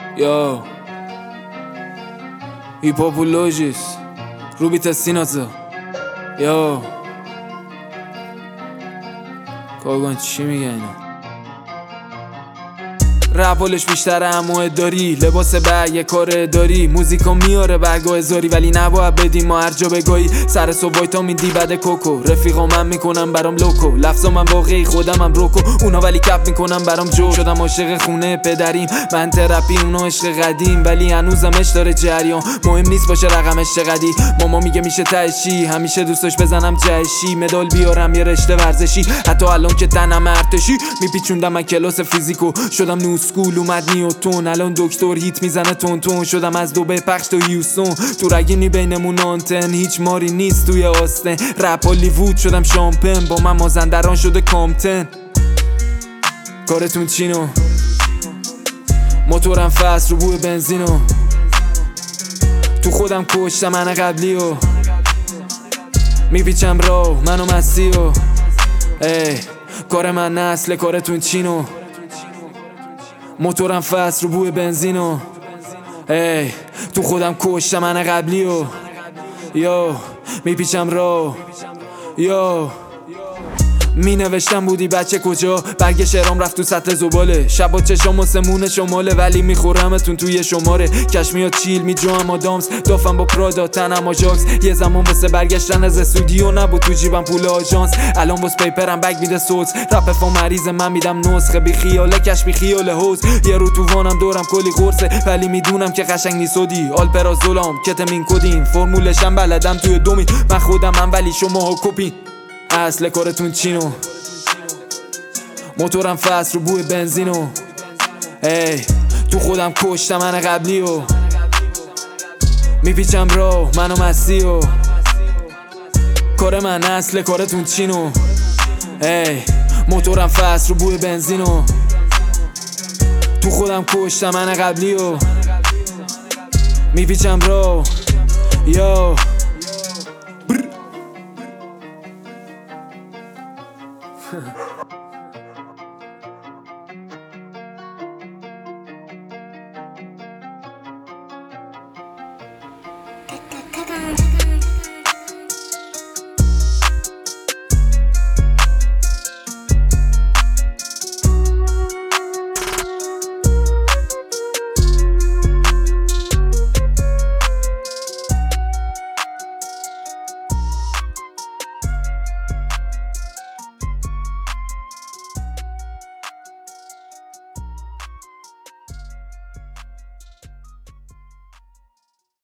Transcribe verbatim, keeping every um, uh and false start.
یا هیپاپولوژیس روبیت سینازا یا کاغان چی میگه اینا؟ رپولش بیشتر اموه داری، لباس بر یه کار داری، موزیکا میاره برگاه هزاری ولی نباید بدیم ما هر جا بگاهی. سر صبح وایتامین دی بعد کوکو، رفیقا من میکنم برام لوکو، لفظا من واقعی خودم هم روکو، اونا ولی کپ میکنم برام جو. شدم عاشق خونه پدریم، من ترپی اونا عشق قدیم، ولی هنوزم عشق داره جریان، مهم نیست باشه رقمش چقدی. ماما میگه میشه تهشی، همیشه دوستاش بزنم جهشی، مدال بیارم یه رشته ورزشی، حتی الان که تنم ارتشی. میپیچوندم من کلاس فیزیکو، شدم نو اسکول اومد نیوتون، الان دکتر هیت میزنه تون تون، شدم از دوبه پخش تو هیوستون، تو رگینی بینمون آنتن، هیچ ماری نیست توی آستن، رپ هالیوود شدم شامپن، با من مازندران شده کامتن. کارتون چینو؟ موتورم فست رو بوی بنزینو، تو خودم کشتم من قبلیو، میپیچم راو منو مسیو. ای کار من نسل، کارتون چینو؟ موتورم فست رو بوی بنزینو، ای تو خودم کشتم من قبلیو، یو میپیچم راو یو. می نوشتم بودی بچه کجا، برگ شعرام رفت تو سطل زباله، شبا چشام و سمون شماله ولی میخورمتون توی شماره. کش میاد چیل میجوام آدامز، دافم با پرادا تنم آجاکس، یه زمان واسه برگشتن از استودیو نبود تو جیبم پول آژانس، الان باز پیپرم بگ میده سوز، رپ فا مریض من میدم نسخه، بی خیاله کش بی خیاله حوز، یه رو تو وانم دورم کلی قرصه ولی میدونم که قشنگ نیسودی، آلپرازولام کتامین کدین، فرمولشم بلدم توی دومین، من خودم من ولی شماها کپین. اصل کارتون چینو؟ موتورم فست رو بوی بنزینو، ای تو خودم کشتم من قبلیو، میپیچم راو منو مسیو. کار من اصل کارتون چینو؟ ای موتورم فست رو بوی بنزینو، تو خودم کشتم من قبلیو، میپیچم راو یو.